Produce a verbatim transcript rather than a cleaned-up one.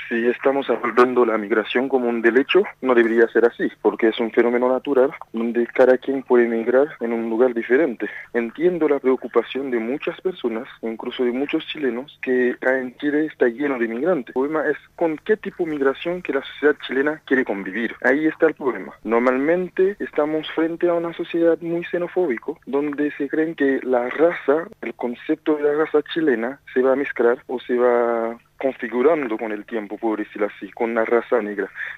Si estamos abordando la migración como un derecho, no debería ser así, porque es un fenómeno natural donde cada quien puede migrar en un lugar diferente. Entiendo la preocupación de muchas personas, incluso de muchos chilenos, que en Chile está lleno de migrantes. El problema es con qué tipo de migración que la sociedad chilena quiere convivir. Ahí está el problema. Normalmente estamos frente a una sociedad muy xenofóbico, donde se creen que la raza, el concepto de la raza chilena, se va a mezclar o se va configurando con el tiempo, por decirlo así, con la raza negra.